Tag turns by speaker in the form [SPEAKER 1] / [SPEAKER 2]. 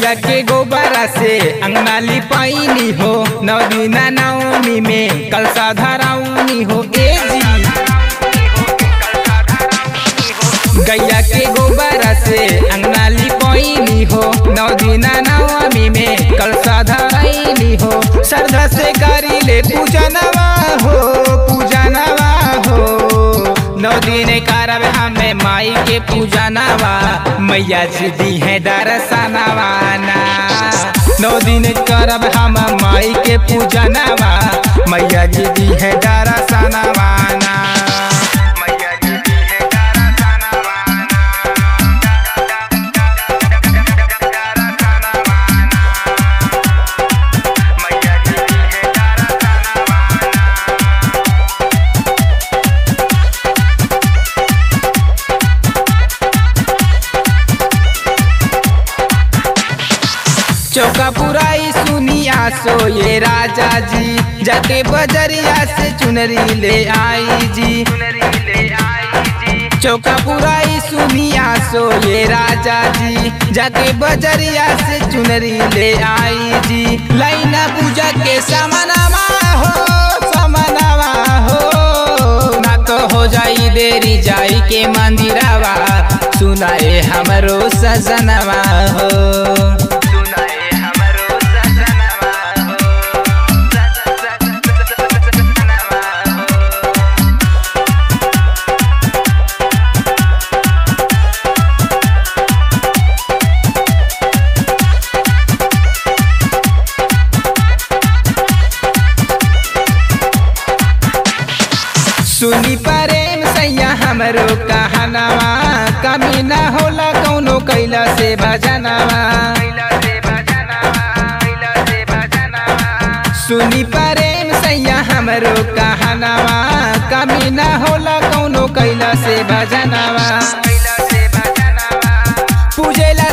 [SPEAKER 1] गैया के गोबरा से अंगना लिपाइनी हो, 9 दिन नवमी में कलसा धराउनी हो। ए जी गैया के गोबरा से अंगना लिपाइनी हो, 9 दिन नवमी में कलसा धराइनी हो। श्रद्धा से करी ले पूजनवा हो, पूजनवा हो। 9 दिन करब हमें माई के पूजनवा, मैया जी दी है दर्शनवाना। 9 दिन करब हम माई के पूजनवा, मैया जी दी है दर्शनवाना। चौका पुराई सुनिया सो ये राजा जी, जाके बजरिया से चुनरी ले आई जी। चौका पुराई सुनिया सो ये राजा जी, जाके बजरिया से चुनरी ले आई जी। लाइना पूजा के समानवा हो, समानवा हो। ना तो हो जाई देरी जाई के मंदिरवा, सुनाए हमरो सजनवा हो। सुनी प्रेम सैया हमरो कहनवा, कमी ना होला कौनो कैला से भजनवा। सुनी प्रेम सैया हमरो कहनवा, कमी ना होला कौनो कैला से भजनवा। पूजेला